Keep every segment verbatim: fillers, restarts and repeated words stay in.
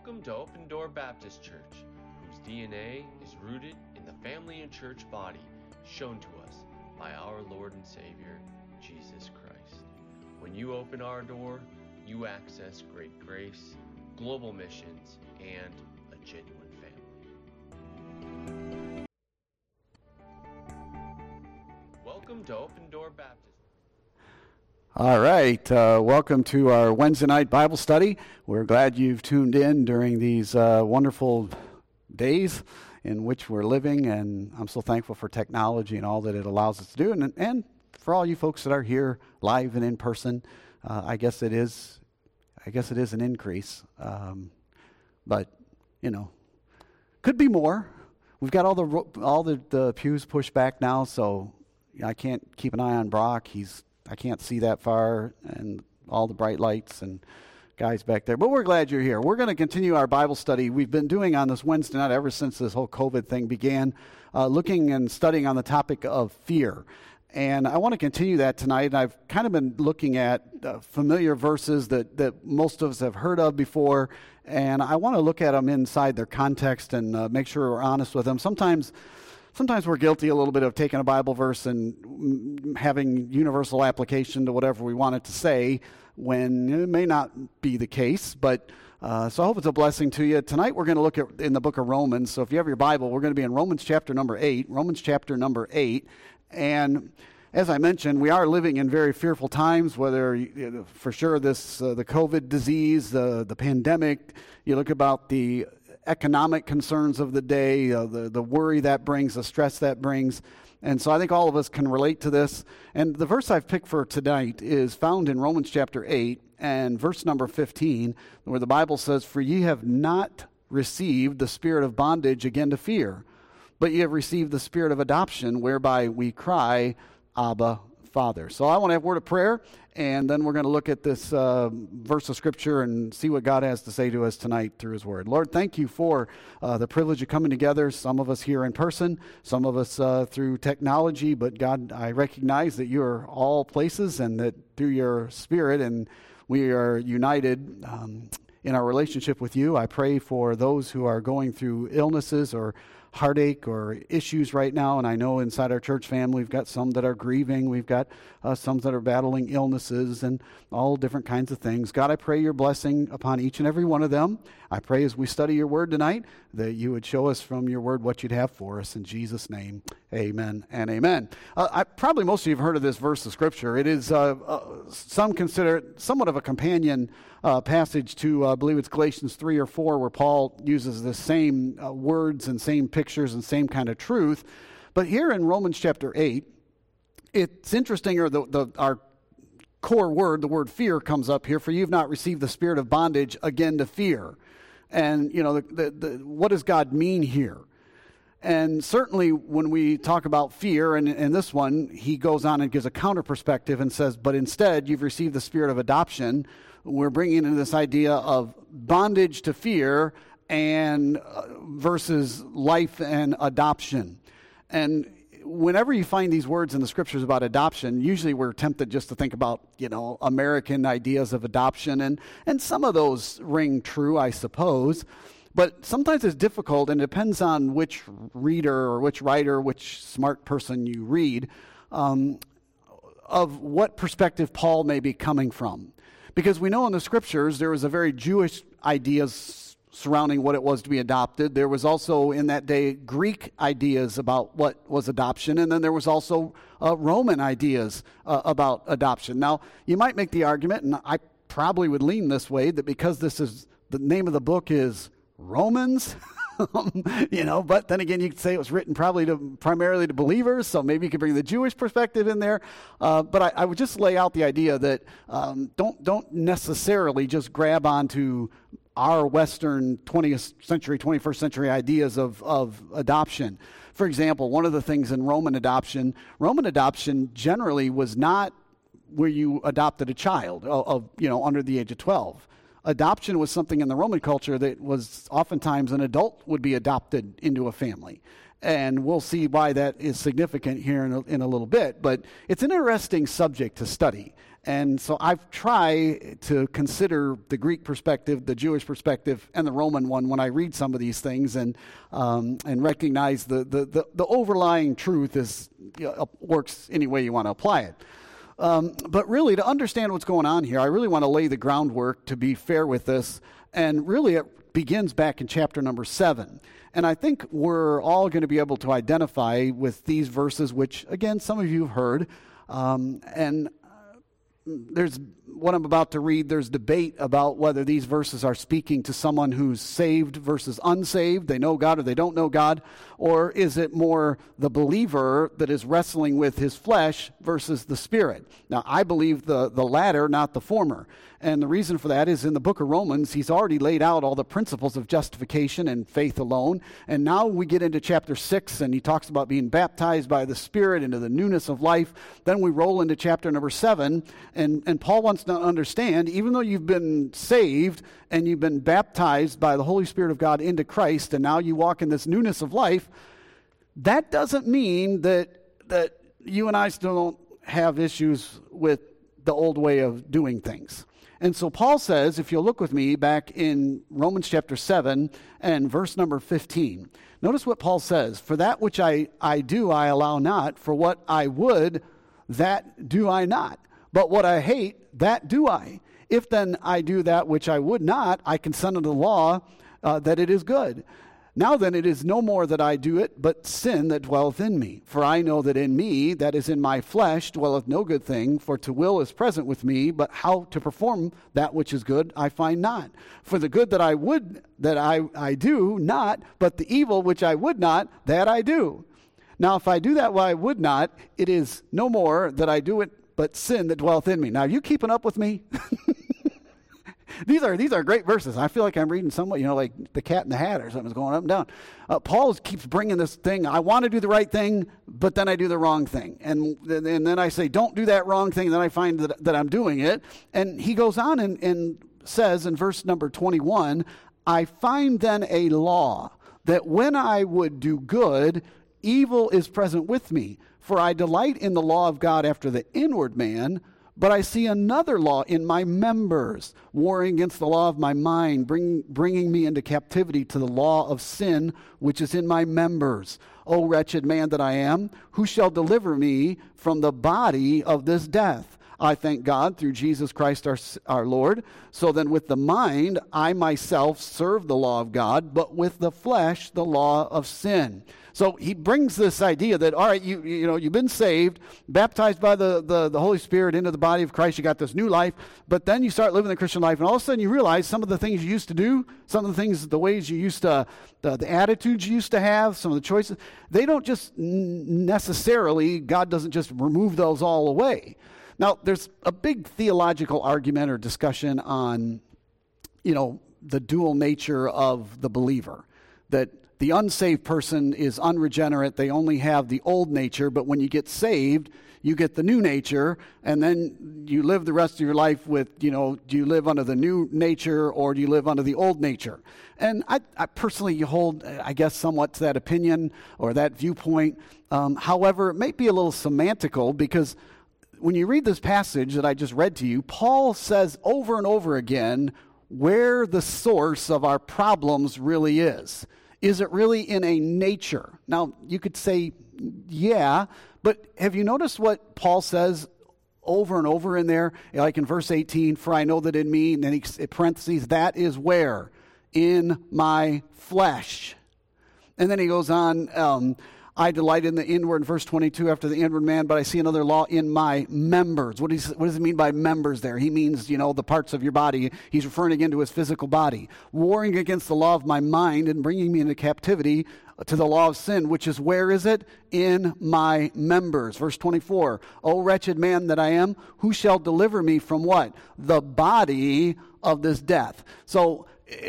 Welcome to Open Door Baptist Church, whose D N A is rooted in the family and church body shown to us by our Lord and Savior, Jesus Christ. When you open our door, you access great grace, global missions, and a genuine family. Welcome to Open Door Baptist. All right, uh, welcome to our Wednesday night Bible study. We're glad you've tuned in during these uh, wonderful days in which we're living, and I'm so thankful for technology and all that it allows us to do, and, and for all you folks that are here live and in person. Uh, I guess it is, I guess it is an increase, um, but you know, could be more. We've got all the all the, the pews pushed back now, so I can't keep an eye on Brock. He's I can't see that far, and all the bright lights and guys back there. But we're glad you're here. We're going to continue our Bible study we've been doing on this Wednesday night ever since this whole COVID thing began, uh, looking and studying on the topic of fear. And I want to continue that tonight. I've kind of been looking at uh, familiar verses that, that most of us have heard of before, and I want to look at them inside their context and uh, make sure we're honest with them. Sometimes Sometimes we're guilty a little bit of taking a Bible verse and having universal application to whatever we want it to say when it may not be the case. But uh, so I hope it's a blessing to you. Tonight we're going to look at in the book of Romans. So if you have your Bible, we're going to be in Romans chapter number eight. Romans chapter number eight. And as I mentioned, we are living in very fearful times, whether you know, for sure this uh, the COVID disease, the, the pandemic, you look about the economic concerns of the day, uh, the, the worry that brings, the stress that brings. And so I think all of us can relate to this. And the verse I've picked for tonight is found in Romans chapter eight and verse number fifteen, where the Bible says, "For ye have not received the spirit of bondage again to fear, but ye have received the spirit of adoption, whereby we cry, Abba, Father." So I want to have a word of prayer, and then we're going to look at this uh, verse of Scripture and see what God has to say to us tonight through His Word. Lord, thank you for uh, the privilege of coming together, some of us here in person, some of us uh, through technology, but God, I recognize that you are all places and that through your Spirit, and we are united um, in our relationship with you. I pray for those who are going through illnesses or heartache or issues right now, and I know inside our church family we've got some that are grieving, we've got uh, some that are battling illnesses and all different kinds of things. God, I pray your blessing upon each and every one of them. I pray as we study your word tonight that you would show us from your word what you'd have for us. In Jesus' name, amen and amen. Uh, I, probably most of you have heard of this verse of Scripture. It is, uh, uh, some consider it somewhat of a companion uh, passage to, uh, I believe it's Galatians three or four, where Paul uses the same uh, words and same pictures and same kind of truth. But here in Romans chapter eight, it's interesting, or the, the our core word, the word fear, comes up here. "For you've not received the spirit of bondage again to fear." And, you know, the, the, the, what does God mean here? And certainly when we talk about fear, and in this one, he goes on and gives a counter perspective and says, but instead you've received the spirit of adoption. We're bringing in this idea of bondage to fear and uh, versus life and adoption. And whenever you find these words in the Scriptures about adoption, usually we're tempted just to think about, you know, American ideas of adoption, and, and some of those ring true, I suppose. But sometimes it's difficult, and it depends on which reader or which writer, which smart person you read, um, of what perspective Paul may be coming from. Because we know in the Scriptures there was a very Jewish ideas surrounding what it was to be adopted. There was also in that day Greek ideas about what was adoption, and then there was also uh, Roman ideas uh, about adoption. Now, you might make the argument, and I probably would lean this way, that because this is the name of the book is Romans, you know, but then again, you could say it was written probably to primarily to believers, so maybe you could bring the Jewish perspective in there. Uh, but I, I would just lay out the idea that um, don't don't necessarily just grab onto our Western twentieth century, twenty-first century ideas of, of adoption. For example, one of the things in Roman adoption, Roman adoption generally was not where you adopted a child of, of you know, under the age of twelve. Adoption was something in the Roman culture that was oftentimes an adult would be adopted into a family. And we'll see why that is significant here in a, in a little bit. But it's an interesting subject to study. And so I've tried to consider the Greek perspective, the Jewish perspective, and the Roman one when I read some of these things, and um, and recognize the, the, the, the overlying truth is, you know, works any way you want to apply it. Um, but really, to understand what's going on here, I really want to lay the groundwork to be fair with this. And really, it begins back in chapter number seven. And I think we're all going to be able to identify with these verses, which, again, some of you have heard. Um, and there's what I'm about to read, there's debate about whether these verses are speaking to someone who's saved versus unsaved. They know God or they don't know God. Or is it more the believer that is wrestling with his flesh versus the Spirit? Now, I believe the, the latter, not the former. And the reason for that is in the book of Romans, he's already laid out all the principles of justification and faith alone. And now we get into chapter six, and he talks about being baptized by the Spirit into the newness of life. Then we roll into chapter number seven, and, and Paul wants to understand, even though you've been saved and you've been baptized by the Holy Spirit of God into Christ, and now you walk in this newness of life, that doesn't mean that that you and I still don't have issues with the old way of doing things. And so Paul says, if you'll look with me back in Romans chapter seven and verse number fifteen, notice what Paul says. For that which I, I do, I allow not. For what I would, that do I not. But what I hate, that do I. If then I do that which I would not, I consent unto the law uh, that it is good. Now then, it is no more that I do it, but sin that dwelleth in me. For I know that in me, that is in my flesh, dwelleth no good thing. For to will is present with me, but how to perform that which is good, I find not. For the good that I would, that I, I do not, but the evil which I would not, that I do. Now, if I do that what I would not, it is no more that I do it, but sin that dwelleth in me. Now, are you keeping up with me? These are these are great verses. I feel like I'm reading somewhat, you know, like the Cat in the Hat or something's going up and down. Uh, Paul keeps bringing this thing. I want to do the right thing, but then I do the wrong thing. And, and then I say, don't do that wrong thing. And then I find that, that I'm doing it. And he goes on and, and says in verse number twenty-one, I find then a law that when I would do good, evil is present with me. For I delight in the law of God after the inward man, but I see another law in my members, warring against the law of my mind, bring, bringing me into captivity to the law of sin, which is in my members. O wretched man that I am, who shall deliver me from the body of this death? I thank God through Jesus Christ our, our Lord. So then with the mind, I myself serve the law of God, but with the flesh, the law of sin. So he brings this idea that, all right, you you know, you've been saved, baptized by the, the, the Holy Spirit into the body of Christ. You got this new life, but then you start living the Christian life, and all of a sudden you realize some of the things you used to do, some of the things, the ways you used to, the, the attitudes you used to have, some of the choices, they don't just necessarily, God doesn't just remove those all away. Now, there's a big theological argument or discussion on, you know, the dual nature of the believer, that the unsaved person is unregenerate. They only have the old nature, but when you get saved, you get the new nature, and then you live the rest of your life with, you know, do you live under the new nature or do you live under the old nature? And I, I personally hold, I guess, somewhat to that opinion or that viewpoint. Um, however, it may be a little semantical because when you read this passage that I just read to you, Paul says over and over again where the source of our problems really is. Is it really in a nature? Now, you could say, yeah, but have you noticed what Paul says over and over in there? Like in verse eighteen, for I know that in me, and then he parentheses, that is where? In my flesh. And then he goes on, um, I delight in the inward, verse twenty-two, after the inward man, but I see another law in my members. What, is, what does he mean by members there? He means, you know, the parts of your body. He's referring again to his physical body. Warring against the law of my mind and bringing me into captivity to the law of sin, which is, where is it? In my members. Verse twenty-four, O wretched man that I am, who shall deliver me from what? The body of this death. So,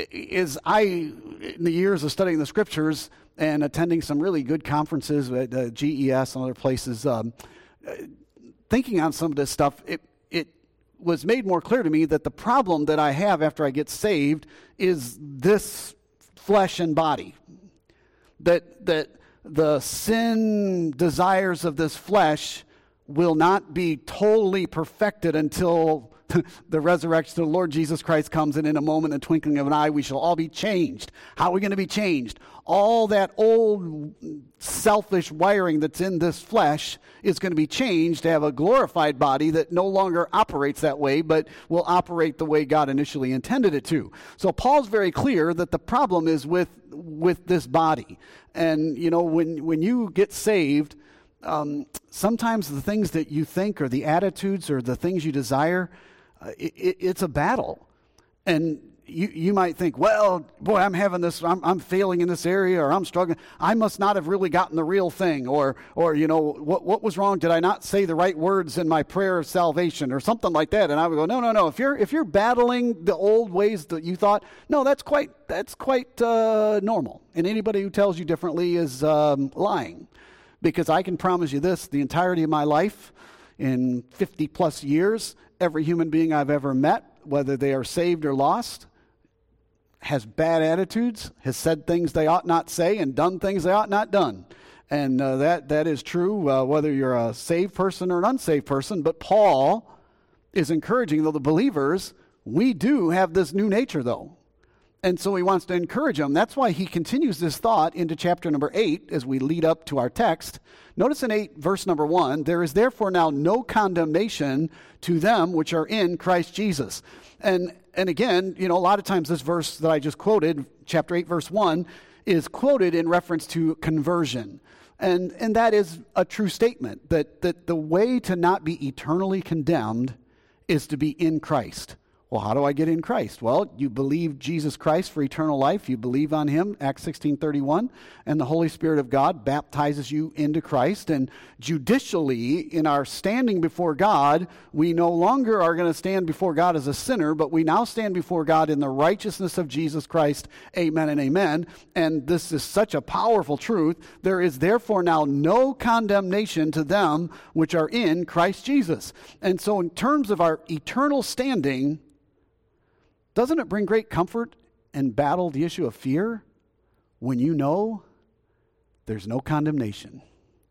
as I, in the years of studying the scriptures, and attending some really good conferences at uh, G E S and other places, um, uh, thinking on some of this stuff, it it was made more clear to me that the problem that I have after I get saved is this flesh and body. That that the sin desires of this flesh will not be totally perfected until the resurrection of the Lord Jesus Christ comes, and in a moment, in the twinkling of an eye, we shall all be changed. How are we going to be changed? All that old selfish wiring that's in this flesh is going to be changed to have a glorified body that no longer operates that way, but will operate the way God initially intended it to. So Paul's very clear that the problem is with with this body. And, you know, when, when you get saved, um, sometimes the things that you think or the attitudes or the things you desire, uh, it, it, it's a battle. And you, you might think, well, boy, I'm having this, I'm, I'm failing in this area, or I'm struggling. I must not have really gotten the real thing. Or, or you know, what, what was wrong? Did I not say the right words in my prayer of salvation or something like that? And I would go, no, no, no. If you're, if you're battling the old ways that you thought, no, that's quite, that's quite uh, normal. And anybody who tells you differently is um, lying. Because I can promise you this, the entirety of my life, in fifty plus years, every human being I've ever met, whether they are saved or lost, has bad attitudes, has said things they ought not say, and done things they ought not done. And uh, that that is true uh, whether you're a saved person or an unsaved person. But Paul is encouraging, though, the believers, we do have this new nature, though. And so he wants to encourage them. That's why he continues this thought into chapter number eight as we lead up to our text. Notice in eight, verse number one, there is therefore now no condemnation to them which are in Christ Jesus. And and again, you know, a lot of times this verse that I just quoted, chapter eight, verse one, is quoted in reference to conversion. And and that is a true statement, that, that the way to not be eternally condemned is to be in Christ. Well, how do I get in Christ? Well, you believe Jesus Christ for eternal life. You believe on him, Acts sixteen thirty-one, and the Holy Spirit of God baptizes you into Christ. And judicially, in our standing before God, we no longer are going to stand before God as a sinner, but we now stand before God in the righteousness of Jesus Christ. Amen and amen. And this is such a powerful truth. There is therefore now no condemnation to them which are in Christ Jesus. And so in terms of our eternal standing, doesn't it bring great comfort and battle the issue of fear when you know there's no condemnation?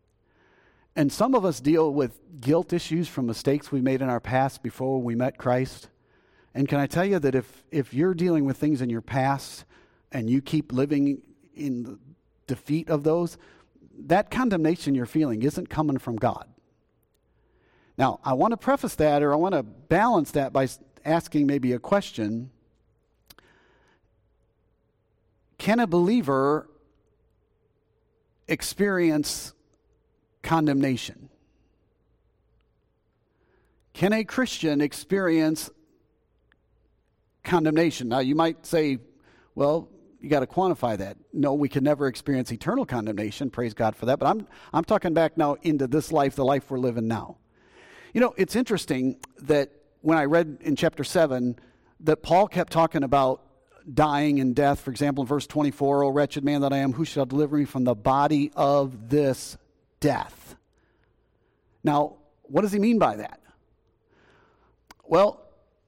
And some of us deal with guilt issues from mistakes we made in our past before we met Christ. And can I tell you that if, if you're dealing with things in your past and you keep living in the defeat of those, that condemnation you're feeling isn't coming from God. Now, I want to preface that, or I want to balance that by asking maybe a question. Can a believer experience condemnation? Can a Christian experience condemnation? Now, you might say, well, you got to quantify that. No, we can never experience eternal condemnation. Praise God for that. But I'm I'm talking back now into this life, the life we're living now. You know, it's interesting that when I read in chapter seven that Paul kept talking about dying and death. For example, in verse twenty-four, O wretched man that I am, who shall deliver me from the body of this death? Now, what does he mean by that? Well,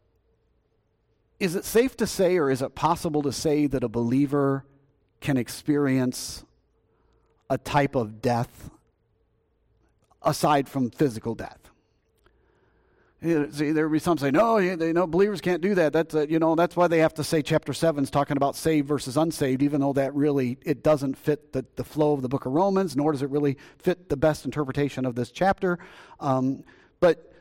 is it safe to say, or is it possible to say, that a believer can experience a type of death aside from physical death? See, there will be some say, no, you know, believers can't do that. That's, uh, you know, that's why they have to say chapter seven is talking about saved versus unsaved, even though that really, it doesn't fit the, the flow of the book of Romans, nor does it really fit the best interpretation of this chapter. Um, but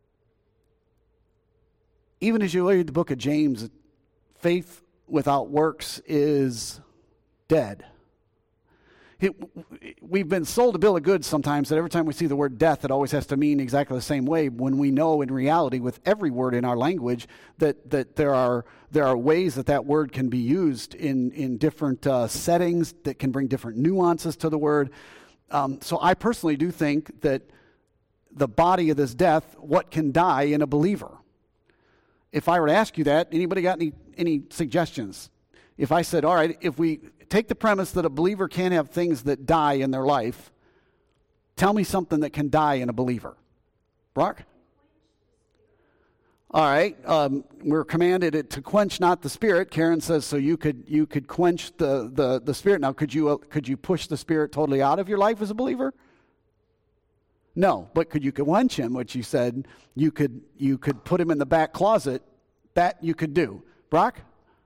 even as you read the book of James, faith without works is dead. It, we've been sold a bill of goods sometimes that every time we see the word death, it always has to mean exactly the same way, when we know in reality with every word in our language that, that there are there are ways that that word can be used in, in different uh, settings that can bring different nuances to the word. Um, so I personally do think that the body of this death, what can die in a believer? If I were to ask you that, anybody got any, any suggestions? If I said, all right, if we take the premise that a believer can't have things that die in their life, tell me something that can die in a believer. Brock? All right, um, we're commanded it to quench not the spirit. Karen says so you could you could quench the, the, the spirit. Now, could you uh, could you push the spirit totally out of your life as a believer? No, but could you quench him? Which you said you could you could put him in the back closet. That you could do. Brock?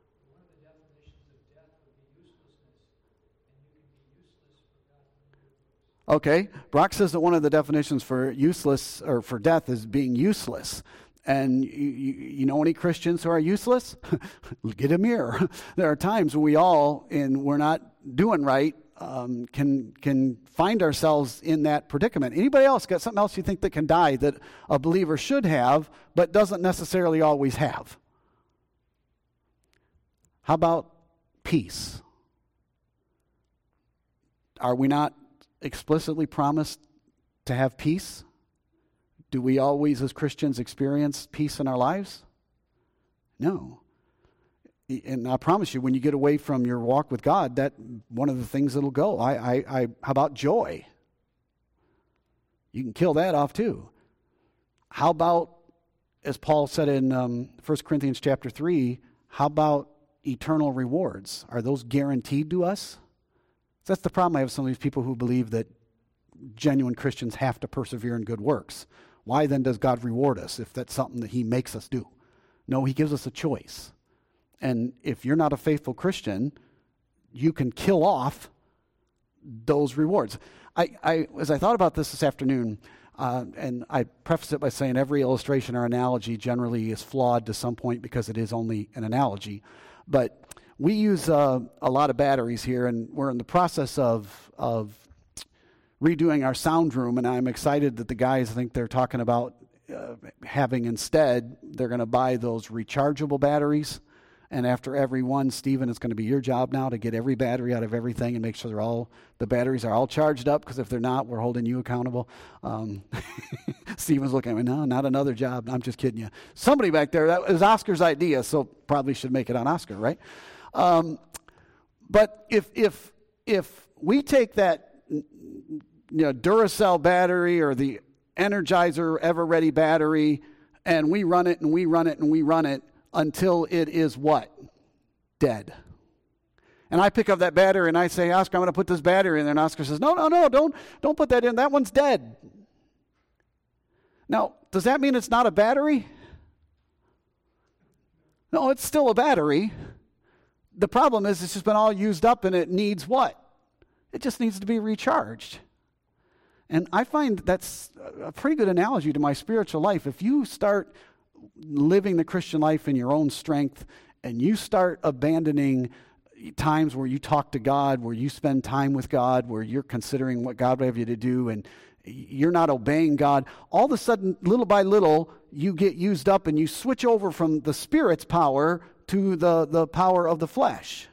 Okay, Brock says that one of the definitions for useless or for death is being useless. And you, you, you know any Christians who are useless? Get a mirror. There are times when we all, and we're not doing right, um, can can find ourselves in that predicament. Anybody else got something else you think that can die that a believer should have, but doesn't necessarily always have? How about peace? Are we not explicitly promised to have peace? Do we always, as Christians, experience peace in our lives? No. And I promise you, when you get away from your walk with God, that one of the things that'll go. I, I, I, how about joy? You can kill that off too. How about, as Paul said in um, First Corinthians chapter three, how about eternal rewards? Are those guaranteed to us? That's the problem I have with some of these people who believe that genuine Christians have to persevere in good works. Why then does God reward us if that's something that he makes us do? No, he gives us a choice. And if you're not a faithful Christian, you can kill off those rewards. I, I as I thought about this this afternoon, uh, and I preface it by saying every illustration or analogy generally is flawed to some point because it is only an analogy. But we use uh, a lot of batteries here, and we're in the process of of redoing our sound room, and I'm excited that the guys, I think they're talking about uh, having instead, they're going to buy those rechargeable batteries, and after every one, Stephen, it's going to be your job now to get every battery out of everything and make sure they're all, the batteries are all charged up, because if they're not, we're holding you accountable. Um, Stephen's looking at me, no, not another job. I'm just kidding you. Somebody back there, that was Oscar's idea, so probably should make it on Oscar, right? Um, but if if if we take that, you know, Duracell battery or the Energizer Ever-Ready battery, and we run it and we run it and we run it until it is what? Dead. And I pick up that battery and I say, Oscar, I'm going to put this battery in there. And Oscar says, no, no, no, don't, don't put that in. That one's dead. Now, does that mean it's not a battery? No, it's still a battery. The problem is it's just been all used up and it needs what? It just needs to be recharged. And I find that's a pretty good analogy to my spiritual life. If you start living the Christian life in your own strength and you start abandoning times where you talk to God, where you spend time with God, where you're considering what God would have you to do, and you're not obeying God, all of a sudden, little by little, you get used up and you switch over from the Spirit's power to the, the power of the flesh.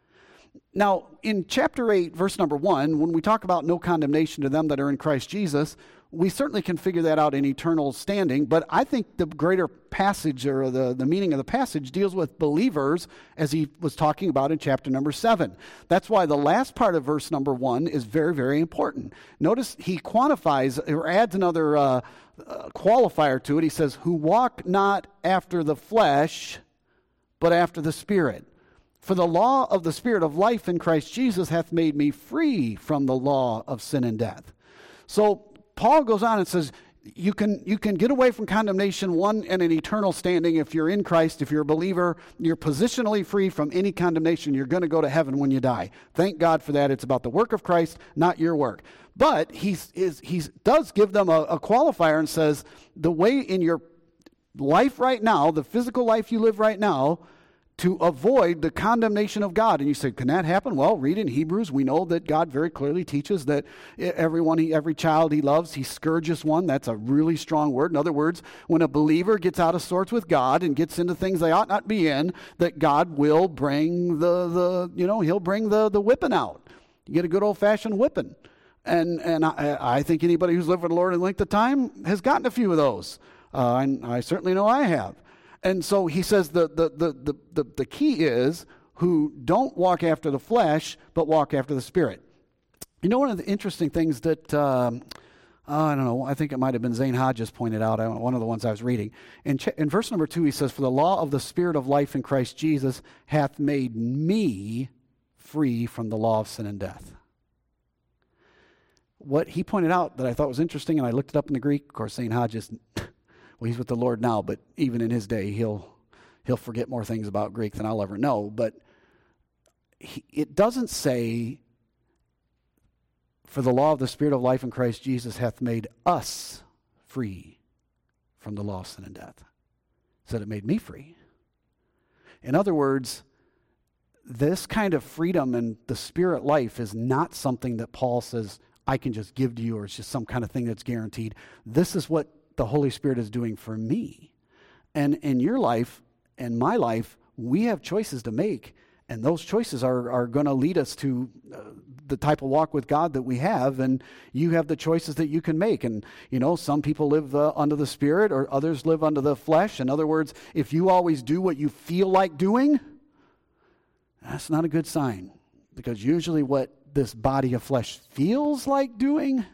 Now, in chapter eight, verse number one, when we talk about no condemnation to them that are in Christ Jesus, we certainly can figure that out in eternal standing, but I think the greater passage or the, the meaning of the passage deals with believers, as he was talking about in chapter number seven. That's why the last part of verse number one is very, very important. Notice he quantifies or adds another uh, uh, qualifier to it. He says, who walk not after the flesh, but after the Spirit. For the law of the Spirit of life in Christ Jesus hath made me free from the law of sin and death. So Paul goes on and says, you can you can get away from condemnation, one, in an eternal standing if you're in Christ, if you're a believer. You're positionally free from any condemnation. You're going to go to heaven when you die. Thank God for that. It's about the work of Christ, not your work. But he is he does give them a, a qualifier and says, the way in your life right now, the physical life you live right now, to avoid the condemnation of God. And you say, can that happen? Well, read in Hebrews. We know that God very clearly teaches that everyone, he, every child he loves, he scourges one. That's a really strong word. In other words, when a believer gets out of sorts with God and gets into things they ought not be in, that God will bring the, the you know, he'll bring the, the whipping out. You get a good old-fashioned whipping. And and I, I think anybody who's lived with the Lord a length of time has gotten a few of those. Uh, and I certainly know I have. And so he says the, the, the, the, the, the key is who don't walk after the flesh, but walk after the Spirit. You know, one of the interesting things that um, uh, uh, I don't know, I think it might have been Zane Hodges pointed out, one of the ones I was reading. In, ch- in verse number two, he says, "For the law of the Spirit of life in Christ Jesus hath made me free from the law of sin and death." What he pointed out that I thought was interesting, and I looked it up in the Greek, of course, Zane Hodges, well, he's with the Lord now, but even in his day, he'll he'll forget more things about Greek than I'll ever know. But he, it doesn't say, "For the law of the Spirit of life in Christ Jesus hath made us free from the law of sin and death." It said it made me free. In other words, this kind of freedom and the Spirit life is not something that Paul says, I can just give to you, or it's just some kind of thing that's guaranteed. This is what the Holy Spirit is doing for me. And in your life and my life, we have choices to make, and those choices are, are going to lead us to uh, the type of walk with God that we have, and you have the choices that you can make. And, you know, some people live uh, under the Spirit, or others live under the flesh. In other words, if you always do what you feel like doing, that's not a good sign, because usually what this body of flesh feels like doing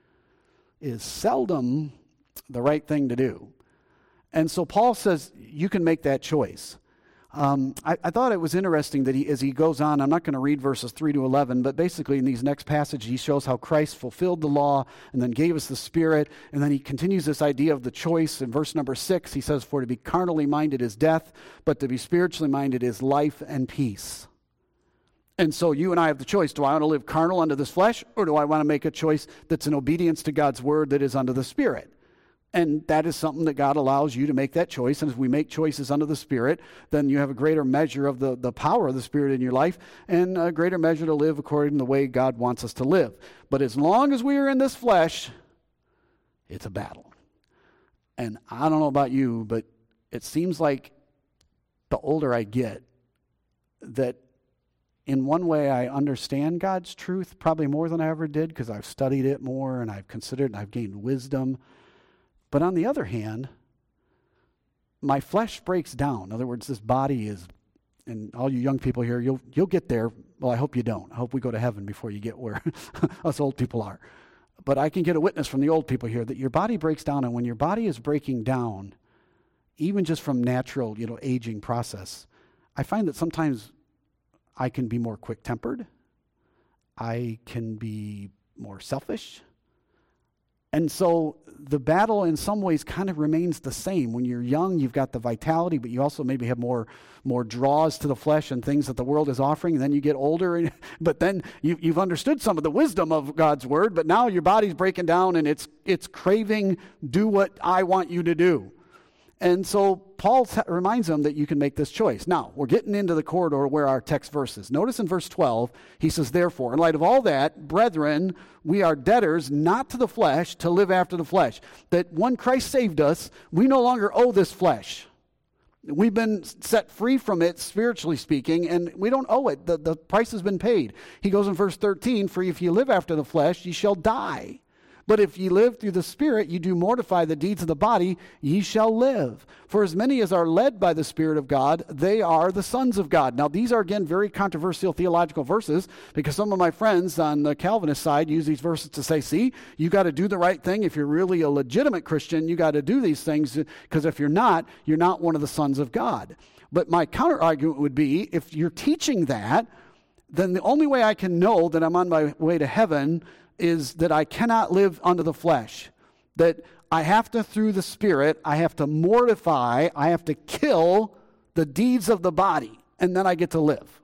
is seldom the right thing to do. And so Paul says you can make that choice. Um, I, I thought it was interesting that he, as he goes on, I'm not going to read verses three to eleven, but basically in these next passages he shows how Christ fulfilled the law and then gave us the Spirit, and then he continues this idea of the choice. In verse number six, he says, "For to be carnally minded is death, but to be spiritually minded is life and peace." And so you and I have the choice. Do I want to live carnal under this flesh, or do I want to make a choice that's in obedience to God's word that is under the Spirit? And that is something that God allows you to make that choice. And as we make choices under the Spirit, then you have a greater measure of the, the power of the Spirit in your life, and a greater measure to live according to the way God wants us to live. But as long as we are in this flesh, it's a battle. And I don't know about you, but it seems like the older I get, that in one way I understand God's truth probably more than I ever did, because I've studied it more and I've considered and I've gained wisdom. But on the other hand, my flesh breaks down. In other words, this body is, and all you young people here, you'll you'll get there. Well, I hope you don't. I hope we go to heaven before you get where us old people are. But I can get a witness from the old people here that your body breaks down, and when your body is breaking down, even just from natural, you know, aging process, I find that sometimes I can be more quick-tempered. I can be more selfish. And so the battle in some ways kind of remains the same. When you're young, you've got the vitality, but you also maybe have more more draws to the flesh and things that the world is offering. And then you get older, and, but then you, you've understood some of the wisdom of God's word, but now your body's breaking down and it's it's craving, do what I want you to do. And so Paul t- reminds them that you can make this choice. Now, we're getting into the corridor where our text verse is. Notice in verse twelve, he says, "Therefore, in light of all that, brethren, we are debtors not to the flesh to live after the flesh." That when Christ saved us, we no longer owe this flesh. We've been set free from it, spiritually speaking, and we don't owe it. The, the price has been paid. He goes in verse thirteen, "For if ye live after the flesh, ye shall die. But if ye live through the Spirit, ye do mortify the deeds of the body, ye shall live. For as many as are led by the Spirit of God, they are the sons of God." Now, these are, again, very controversial theological verses, because some of my friends on the Calvinist side use these verses to say, see, you got to do the right thing. If you're really a legitimate Christian, you got to do these things, because if you're not, you're not one of the sons of God. But my counter-argument would be, if you're teaching that, then the only way I can know that I'm on my way to heaven is that I cannot live under the flesh, that I have to, through the Spirit, I have to mortify, I have to kill the deeds of the body, and then I get to live.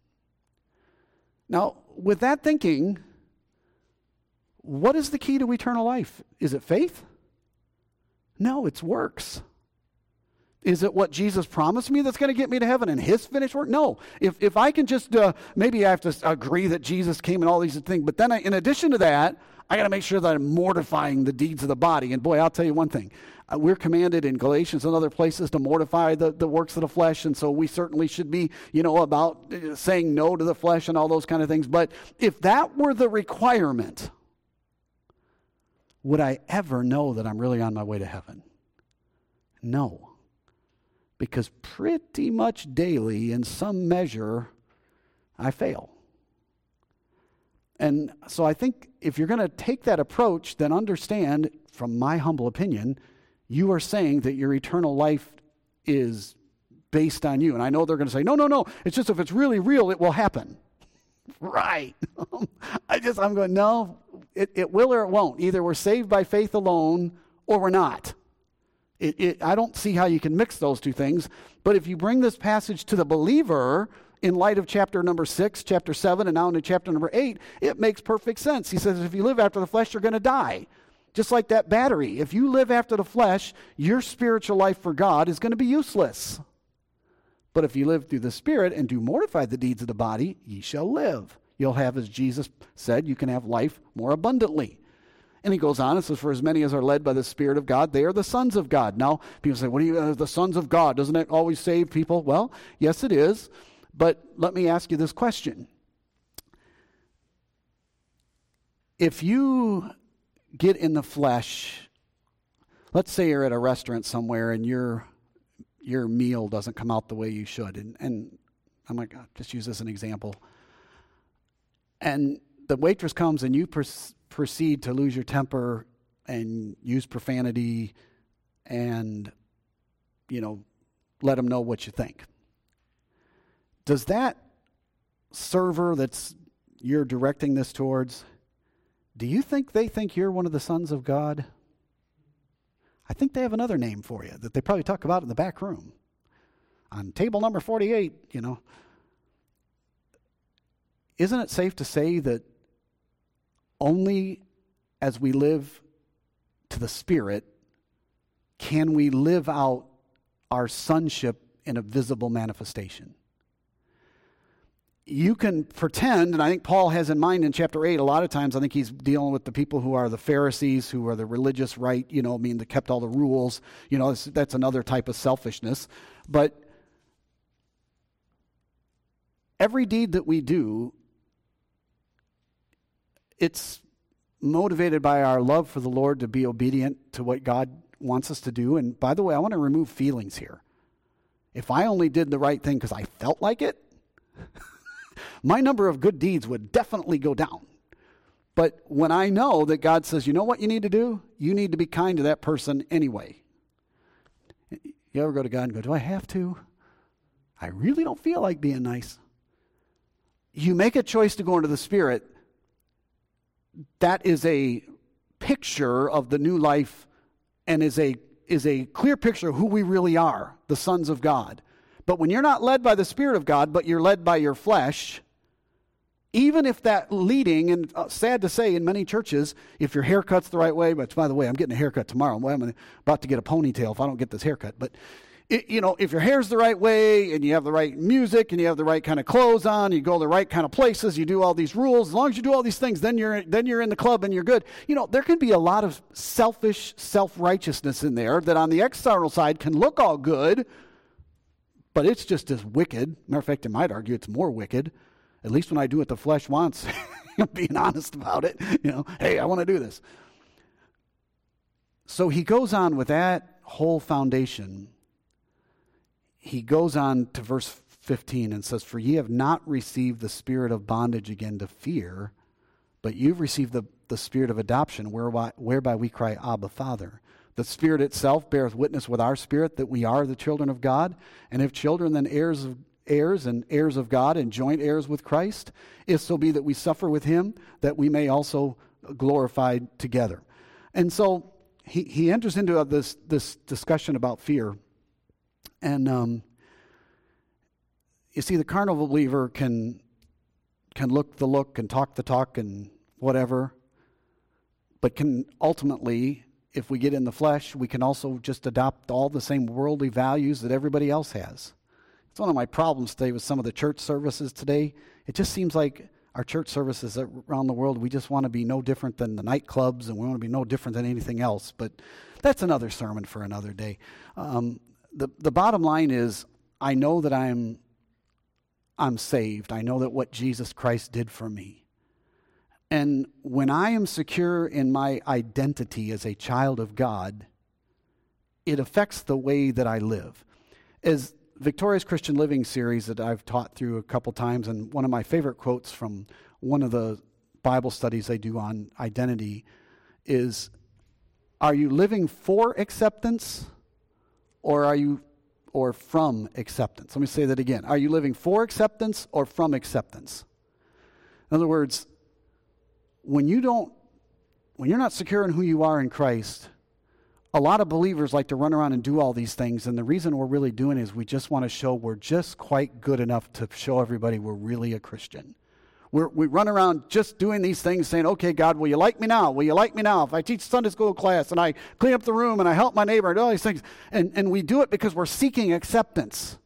Now, with that thinking, what is the key to eternal life? Is it faith? No, it's works. Is it what Jesus promised me that's going to get me to heaven and his finished work? No. If if I can just, uh, maybe I have to agree that Jesus came and all these things, but then I, in addition to that, I got to make sure that I'm mortifying the deeds of the body. And boy, I'll tell you one thing. Uh, we're commanded in Galatians and other places to mortify the, the works of the flesh, and so we certainly should be, you know, about uh, saying no to the flesh and all those kind of things. But if that were the requirement, would I ever know that I'm really on my way to heaven? No. Because pretty much daily, in some measure, I fail. And so I think if you're going to take that approach, then understand, from my humble opinion, you are saying that your eternal life is based on you. And I know they're going to say, no, no, no, it's just if it's really real, it will happen. Right. I just, I'm going, no, it, it will or it won't. Either we're saved by faith alone or we're not. It, it, I don't see how you can mix those two things. But if you bring this passage to the believer in light of chapter number six, chapter seven, and now into chapter number eight, it makes perfect sense. He says, if you live after the flesh, you're going to die. Just like that battery. If you live after the flesh, your spiritual life for God is going to be useless. But if you live through the Spirit and do mortify the deeds of the body, ye shall live. You'll have, as Jesus said, you can have life more abundantly. And he goes on and says, for as many as are led by the Spirit of God, they are the sons of God. Now, people say, what are you, uh, the sons of God? Doesn't it always save people? Well, yes, it is. But let me ask you this question. If you get in the flesh, let's say you're at a restaurant somewhere and your your meal doesn't come out the way you should, and, and I'm like, God, just use this as an example. And the waitress comes and you pr- proceed to lose your temper and use profanity and, you know, let them know what you think. Does that server that's you're directing this towards, do you think they think you're one of the sons of God? I think they have another name for you that they probably talk about in the back room. On table number forty-eight, you know. Isn't it safe to say that only as we live to the Spirit can we live out our sonship in a visible manifestation? You can pretend, and I think Paul has in mind in chapter eight, a lot of times I think he's dealing with the people who are the Pharisees, who are the religious right, you know, I mean, that kept all the rules. You know, that's another type of selfishness. But every deed that we do, it's motivated by our love for the Lord to be obedient to what God wants us to do. And by the way, I want to remove feelings here. If I only did the right thing because I felt like it, my number of good deeds would definitely go down. But when I know that God says, you know what you need to do? You need to be kind to that person anyway. You ever go to God and go, do I have to? I really don't feel like being nice. You make a choice to go into the Spirit. That is a picture of the new life and is a is a clear picture of who we really are, the sons of God. But when you're not led by the Spirit of God, but you're led by your flesh, even if that leading, and uh, sad to say in many churches, if your haircut's the right way, which by the way, I'm getting a haircut tomorrow. Well, I'm about to get a ponytail if I don't get this haircut. But, it, you know, if your hair's the right way and you have the right music and you have the right kind of clothes on, you go the right kind of places, you do all these rules, as long as you do all these things, then you're, then you're in the club and you're good. You know, there can be a lot of selfish self-righteousness in there that on the external side can look all good, but it's just as wicked. Matter of fact, I might argue it's more wicked. At least when I do what the flesh wants, I'm being honest about it. You know, hey, I want to do this. So he goes on with that whole foundation. He goes on to verse fifteen and says, for ye have not received the spirit of bondage again to fear, but you've received the, the spirit of adoption, whereby, whereby we cry, Abba, Father. The Spirit itself beareth witness with our spirit that we are the children of God. And if children, then heirs of heirs and heirs of God and joint heirs with Christ, if so be that we suffer with him, that we may also glorify together. And so he, he enters into this, this discussion about fear. And um, you see, the carnal believer can, can look the look and talk the talk and whatever, but can ultimately, if we get in the flesh, we can also just adopt all the same worldly values that everybody else has. It's one of my problems today with some of the church services today. It just seems like our church services around the world, we just want to be no different than the nightclubs and we want to be no different than anything else. But that's another sermon for another day. Um, the, the bottom line is, I know that I'm, I'm saved. I know that what Jesus Christ did for me. And when I am secure in my identity as a child of God, it affects the way that I live. As Victorious Christian Living series that I've taught through a couple times, and one of my favorite quotes from one of the Bible studies I do on identity is, are you living for acceptance or are you or from acceptance? Let me say that again. Are you living for acceptance or from acceptance? In other words, when you don't, when you're not secure in who you are in Christ, a lot of believers like to run around and do all these things, and the reason we're really doing it is we just want to show we're just quite good enough to show everybody we're really a Christian. We're, we run around just doing these things saying, okay, God, will you like me now? Will you like me now? If I teach Sunday school class and I clean up the room and I help my neighbor and all these things, and, and we do it because we're seeking acceptance.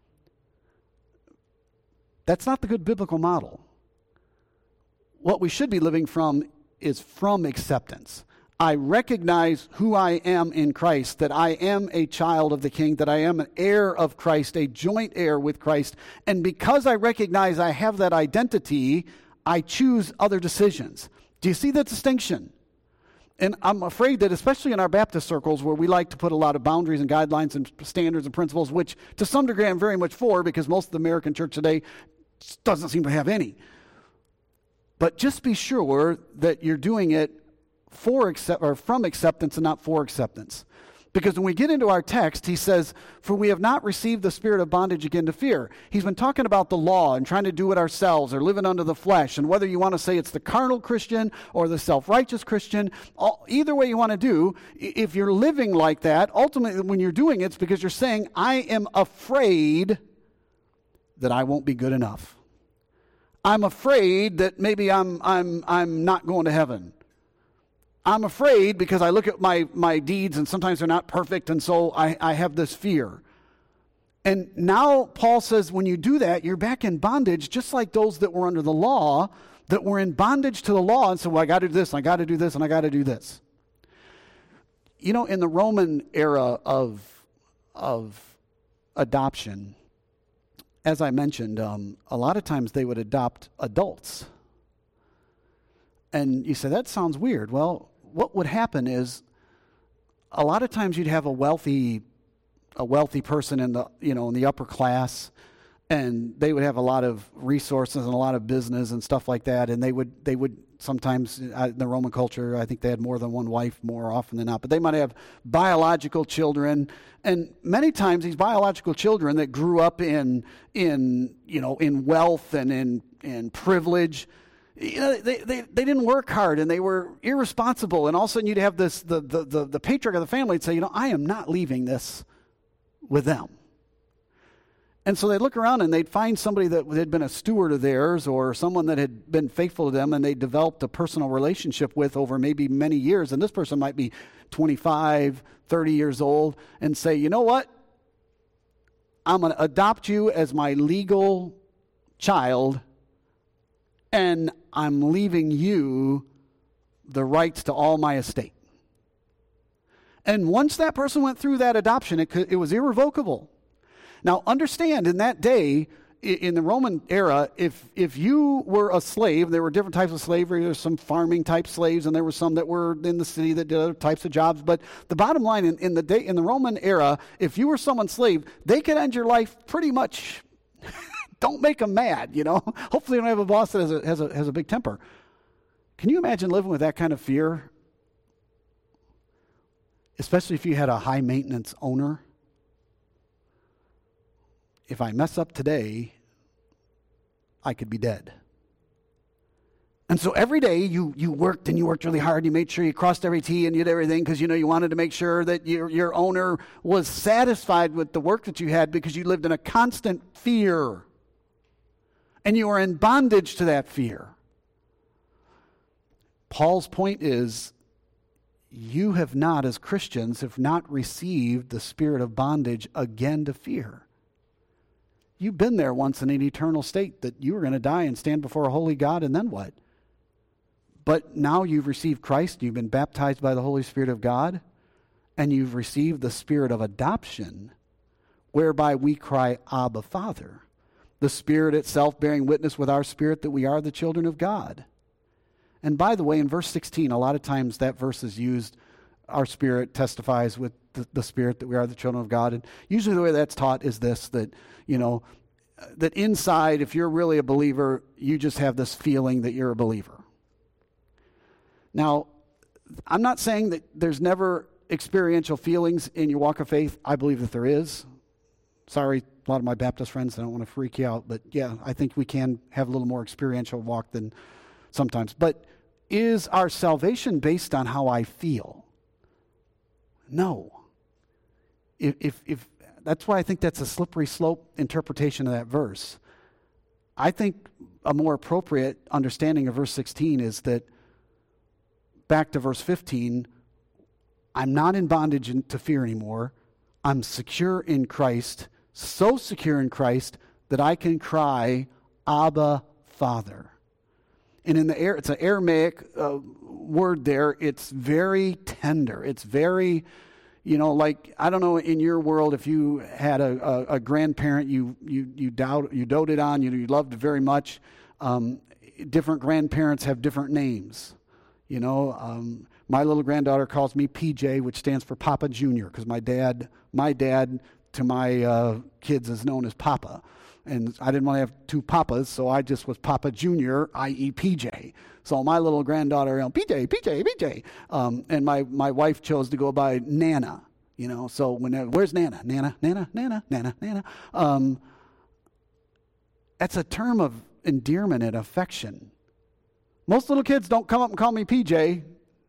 That's not the good biblical model. What we should be living from is from acceptance. I recognize who I am in Christ, that I am a child of the King, that I am an heir of Christ, a joint heir with Christ. And because I recognize I have that identity, I choose other decisions. Do you see the distinction? And I'm afraid that especially in our Baptist circles where we like to put a lot of boundaries and guidelines and standards and principles, which to some degree I'm very much for because most of the American church today doesn't seem to have any. But just be sure that you're doing it for accept or from acceptance and not for acceptance. Because when we get into our text, he says, for we have not received the spirit of bondage again to fear. He's been talking about the law and trying to do it ourselves or living under the flesh. And whether you want to say it's the carnal Christian or the self-righteous Christian, all, either way you want to do, if you're living like that, ultimately when you're doing it, it's because you're saying, I am afraid that I won't be good enough. I'm afraid that maybe I'm I'm I'm not going to heaven. I'm afraid because I look at my, my deeds and sometimes they're not perfect, and so I, I have this fear. And now Paul says when you do that, you're back in bondage, just like those that were under the law, that were in bondage to the law and said, well, I got to do this, and I got to do this, and I got to do this. You know, in the Roman era of, of adoption, as I mentioned, um, a lot of times they would adopt adults. And you say, that sounds weird. Well, what would happen is a lot of times you'd have a wealthy a wealthy person in the, you know, in the upper class, and they would have a lot of resources and a lot of business and stuff like that, and they would they would sometimes uh, in the Roman culture, I think they had more than one wife more often than not, but they might have biological children, and many times these biological children that grew up in in you know in wealth and in in privilege, you know, they, they, they didn't work hard and they were irresponsible. And all of a sudden you'd have this, the, the, the, the patriarch of the family would say, you know, I am not leaving this with them. And so they'd look around and they'd find somebody that had been a steward of theirs or someone that had been faithful to them and they developed a personal relationship with over maybe many years. And this person might be twenty-five, thirty years old and say, you know what? I'm going to adopt you as my legal child, and I'm leaving you the rights to all my estate. And once that person went through that adoption, it, could, it was irrevocable. Now, understand, in that day, in the Roman era, if if you were a slave, there were different types of slavery. There's some farming-type slaves, and there were some that were in the city that did other types of jobs. But the bottom line, in, in the day, in the Roman era, if you were someone's slave, they could end your life pretty much. Don't make them mad, you know. Hopefully you don't have a boss that has a, has a, has a big temper. Can you imagine living with that kind of fear? Especially if you had a high-maintenance owner. If I mess up today, I could be dead. And so every day you, you worked and you worked really hard. You made sure you crossed every T and you did everything because, you know, you wanted to make sure that your, your owner was satisfied with the work that you had because you lived in a constant fear. And you are in bondage to that fear. Paul's point is, you have not, as Christians, have not received the spirit of bondage again to fear. You've been there once in an eternal state that you were going to die and stand before a holy God, and then what? But now you've received Christ, you've been baptized by the Holy Spirit of God, and you've received the spirit of adoption, whereby we cry, Abba, Father. The Spirit itself bearing witness with our spirit that we are the children of God. And by the way, in verse sixteen, a lot of times that verse is used, our spirit testifies with the, the Spirit that we are the children of God. And usually the way that's taught is this, that, you know, that inside, if you're really a believer, you just have this feeling that you're a believer. Now, I'm not saying that there's never experiential feelings in your walk of faith. I believe that there is. Sorry, a lot of my Baptist friends, I don't want to freak you out, but yeah, I think we can have a little more experiential walk than sometimes. But is our salvation based on how I feel? No. If, if, if that's why I think that's a slippery slope interpretation of that verse. I think a more appropriate understanding of verse sixteen is that, back to verse fifteen, I'm not in bondage to fear anymore. I'm secure in Christ, so secure in Christ that I can cry, Abba, Father. And in the air, it's an Aramaic uh, word there. It's very tender. It's very, you know, like, I don't know, in your world, if you had a, a, a grandparent you you you, doubt, you doted on, you, you loved very much, um, different grandparents have different names. You know, um, my little granddaughter calls me P J, which stands for Papa Junior, because my dad, my dad to my uh, kids is known as Papa. And I didn't want to have two papas, so I just was Papa Junior, that is. P J. So my little granddaughter, you know, P J, P J, P J. Um, and my, my wife chose to go by Nana, you know. So when where's Nana? Nana, Nana, Nana, Nana, Nana. Um, that's a term of endearment and affection. Most little kids don't come up and call me P J,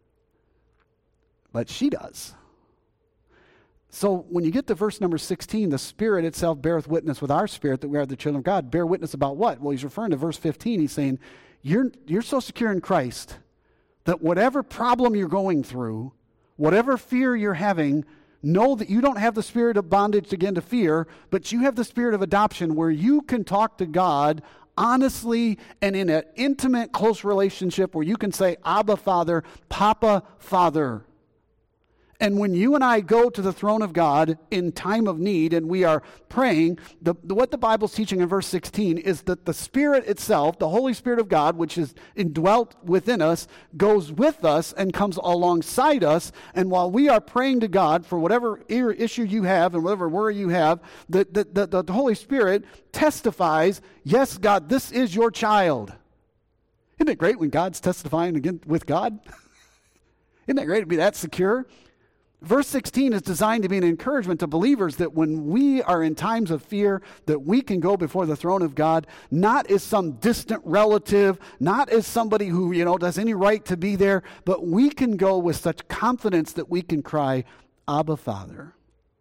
but she does. So when you get to verse number sixteen, the Spirit itself beareth witness with our spirit that we are the children of God. Bear witness about what? Well, he's referring to verse fifteen. He's saying, you're, you're so secure in Christ that whatever problem you're going through, whatever fear you're having, know that you don't have the spirit of bondage again to fear, but you have the spirit of adoption where you can talk to God honestly and in an intimate, close relationship where you can say, Abba, Father, Papa, Father. And when you and I go to the throne of God in time of need and we are praying, the, the, what the Bible's teaching in verse sixteen is that the Spirit itself, the Holy Spirit of God, which is indwelt within us, goes with us and comes alongside us. And while we are praying to God for whatever issue you have and whatever worry you have, the, the, the, the Holy Spirit testifies, yes, God, this is your child. Isn't it great when God's testifying again with God? Isn't that great to be that secure? Verse sixteen is designed to be an encouragement to believers that when we are in times of fear, that we can go before the throne of God, not as some distant relative, not as somebody who, you know, does any right to be there, but we can go with such confidence that we can cry, Abba, Father.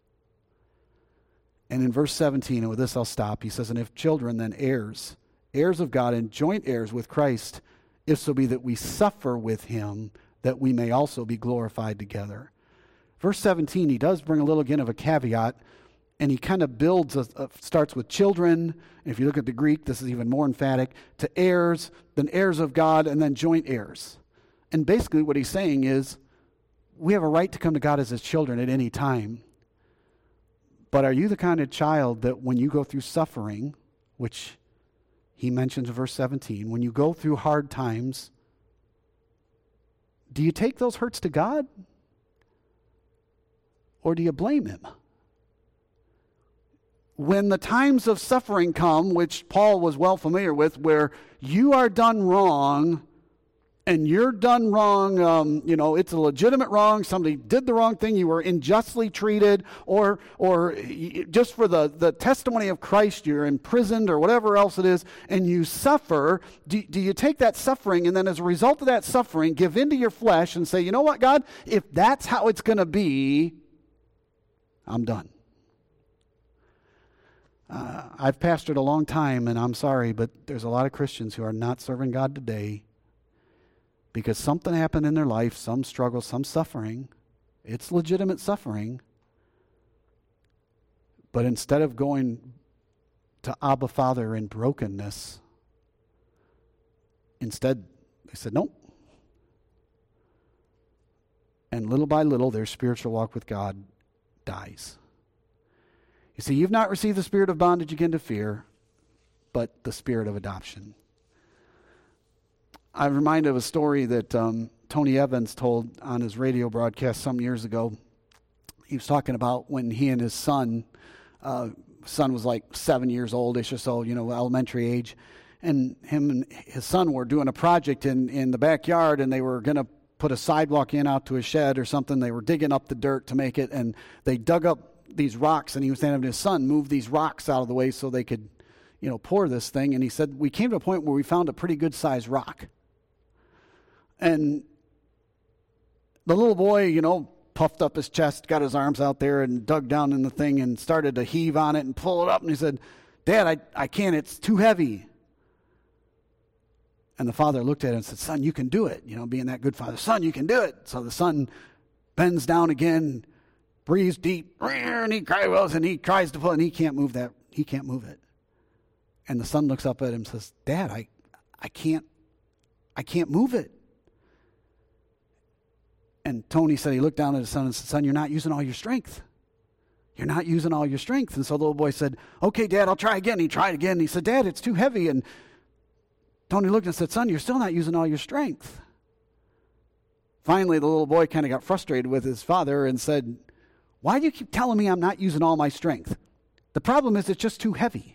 And in verse seventeen, and with this I'll stop, he says, and if children, then heirs, heirs of God and joint heirs with Christ, if so be that we suffer with him, that we may also be glorified together. Verse seventeen, he does bring a little again of a caveat, and he kind of builds, a, a, starts with children, and if you look at the Greek, this is even more emphatic, to heirs, then heirs of God, and then joint heirs. And basically what he's saying is, we have a right to come to God as his children at any time. But are you the kind of child that when you go through suffering, which he mentions in verse seventeen, when you go through hard times, do you take those hurts to God? Or do you blame him? When the times of suffering come, which Paul was well familiar with, where you are done wrong, and you're done wrong, um, you know, it's a legitimate wrong, somebody did the wrong thing, you were unjustly treated, or or just for the, the testimony of Christ, you're imprisoned, or whatever else it is, and you suffer, do, do you take that suffering, and then as a result of that suffering, give into your flesh and say, you know what, God, if that's how it's going to be, I'm done. Uh, I've pastored a long time, and I'm sorry, but there's a lot of Christians who are not serving God today because something happened in their life, some struggle, some suffering. It's legitimate suffering. But instead of going to Abba Father in brokenness, instead they said, nope. And little by little, their spiritual walk with God dies. You see, you've not received the spirit of bondage again to fear, but the spirit of adoption. I'm reminded of a story that um, Tony Evans told on his radio broadcast some years ago. He was talking about when he and his son, uh, son was like seven years oldish or so, you know, elementary age, and him and his son were doing a project in, in the backyard, and they were going to put a sidewalk in out to a shed or something. They were digging up the dirt to make it, and they dug up these rocks, and he was having his son move these rocks out of the way so they could, you know, pour this thing. And he said, we came to a point where we found a pretty good sized rock. And the little boy, you know, puffed up his chest, got his arms out there and dug down in the thing and started to heave on it and pull it up. And he said, Dad, I, I can't, it's too heavy. And the father looked at him and said, son, you can do it. You know, being that good father, son, you can do it. So the son bends down again, breathes deep, and he cries, and he tries to pull, and he can't move that. He can't move it. And the son looks up at him and says, Dad, I, I can't, I can't move it. And Tony said he looked down at his son and said, son, you're not using all your strength. You're not using all your strength. And so the little boy said, okay, Dad, I'll try again. He tried again. And he said, Dad, it's too heavy. And Tony looked and said, son, you're still not using all your strength. Finally, the little boy kind of got frustrated with his father and said, why do you keep telling me I'm not using all my strength? The problem is it's just too heavy.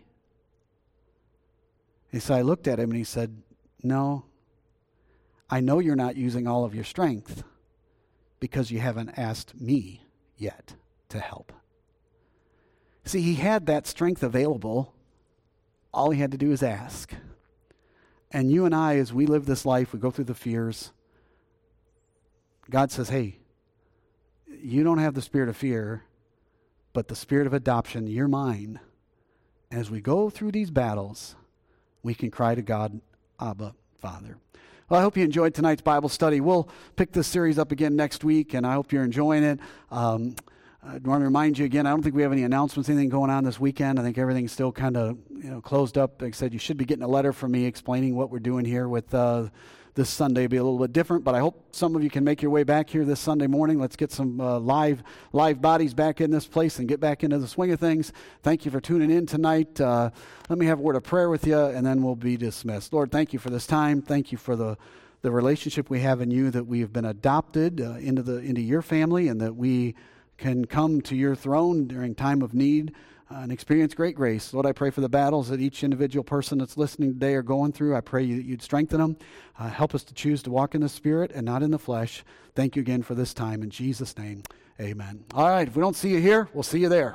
And so I looked at him and he said, no, I know you're not using all of your strength because you haven't asked me yet to help. See, he had that strength available. All he had to do is ask. And you and I, as we live this life, we go through the fears. God says, hey, you don't have the spirit of fear, but the spirit of adoption, you're mine. And as we go through these battles, we can cry to God, Abba, Father. Well, I hope you enjoyed tonight's Bible study. We'll pick this series up again next week, and I hope you're enjoying it. Um, I want to remind you again, I don't think we have any announcements, anything going on this weekend. I think everything's still kind of, you know, closed up. Like I said, you should be getting a letter from me explaining what we're doing here with uh, this Sunday. It'll be a little bit different, but I hope some of you can make your way back here this Sunday morning. Let's get some uh, live live bodies back in this place and get back into the swing of things. Thank you for tuning in tonight. Uh, let me have a word of prayer with you, and then we'll be dismissed. Lord, thank you for this time. Thank you for the the relationship we have in you, that we have been adopted uh, into the into your family, and that we can come to your throne during time of need uh, and experience great grace. Lord, I pray for the battles that each individual person that's listening today are going through. I pray you, that you'd strengthen them. Uh, help us to choose to walk in the Spirit and not in the flesh. Thank you again for this time. In Jesus' name, amen. All right, if we don't see you here, we'll see you there.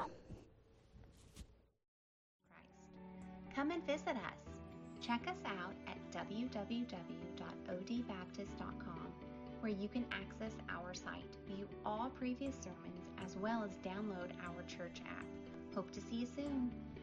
Come and visit us. Check us out at w w w dot o d baptist dot com, where you can access our site, view all previous sermons, as well as download our church app. Hope to see you soon.